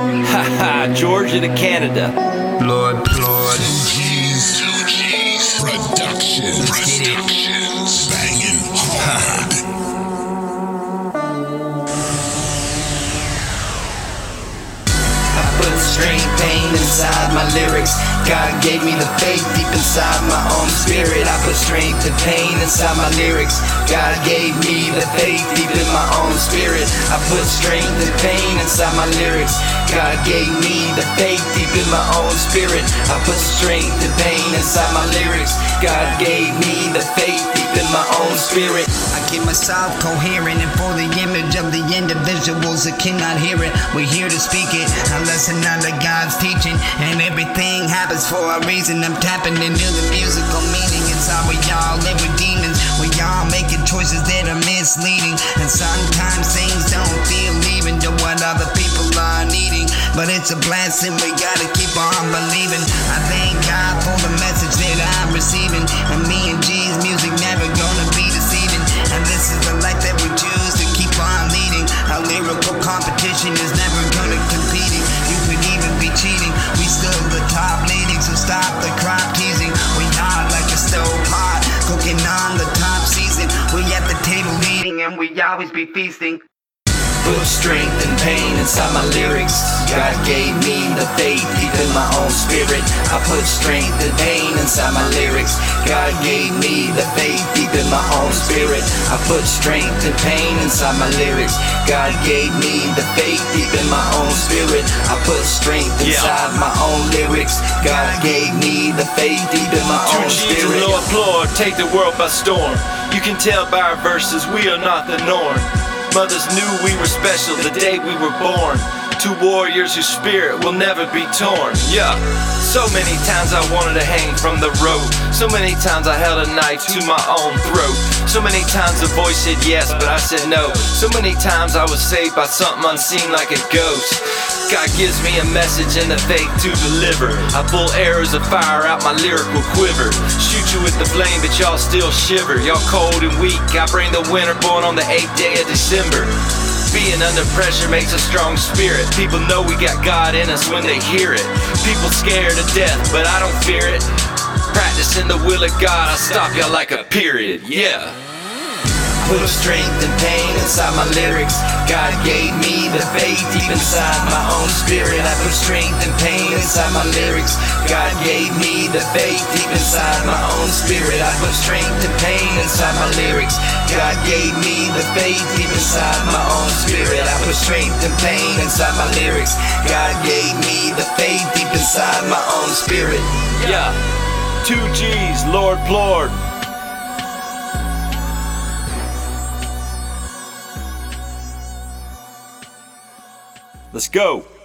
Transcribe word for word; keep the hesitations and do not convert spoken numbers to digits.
Haha, Georgia to Canada. Lord, Lord. two G's, two G's. Productions, Productions, banging hard. I put strength, pain inside my lyrics. God gave me the faith deep inside my own spirit. I put strength and pain inside my lyrics. God gave me the faith deep in my own spirit. I put strength and pain inside my lyrics. God gave me the faith deep in my own spirit. I put strength and pain inside my lyrics. God gave me the faith deep in my own spirit. I keep myself coherent, and for the image of the individuals that cannot hear it, we're here to speak it. I listen under God's teaching, and everything happens for a reason. I'm tapping into the musical meaning. It's how we all live with demons. We all making choices that are misleading, and sometimes things don't feel even to what other people are needing. But it's a blessing, we gotta keep on believing. I thank God for the message that I'm receiving, and me and G's music never gonna be deceiving. And this is the life that we choose to keep on leading. Our lyrical competition is never gonna competing. You could even be cheating, we still the top leading. So stop the crop teasing. We hot like a stove pot, cooking on the top season. We at the table eating, and we always be feasting. Put strength and pain inside my lyrics. God gave me the faith deep in my own spirit. I put strength and pain inside my lyrics. God gave me the faith deep in my own spirit. I put strength and pain inside my lyrics. God gave me the faith deep in my own spirit. I put strength inside my own lyrics. God gave me the faith deep in my own Two G's spirit. and Lord, Lord, take the world by storm. You can tell by our verses we are not the norm. Mothers knew we were special the day we were born. Two warriors whose spirit will never be torn. Yeah. So many times I wanted to hang from the rope. So many times I held a knife to my own throat. So many times the voice said yes, but I said no. So many times I was saved by something unseen like a ghost. God gives me a message and the faith to deliver. I pull arrows of fire out my lyrical quiver. Shoot you with the flame, but y'all still shiver. Y'all cold and weak, I bring the winter born on the eighth day of December. Being under pressure makes a strong spirit. People know we got God in us when they hear it. People scared to death, but I don't fear it. Practicing the will of God, I stop y'all like a period, yeah. Put strength and pain inside my lyrics. God gave me the faith deep inside my own spirit. I put strength and pain inside my lyrics. God gave me the faith deep inside my own spirit. I put strength and pain inside my lyrics. God gave me the faith deep inside my own spirit. I put strength and pain inside my lyrics. God gave me the faith deep inside my own spirit. Yeah. Two G's, Lord, Lord. Let's go.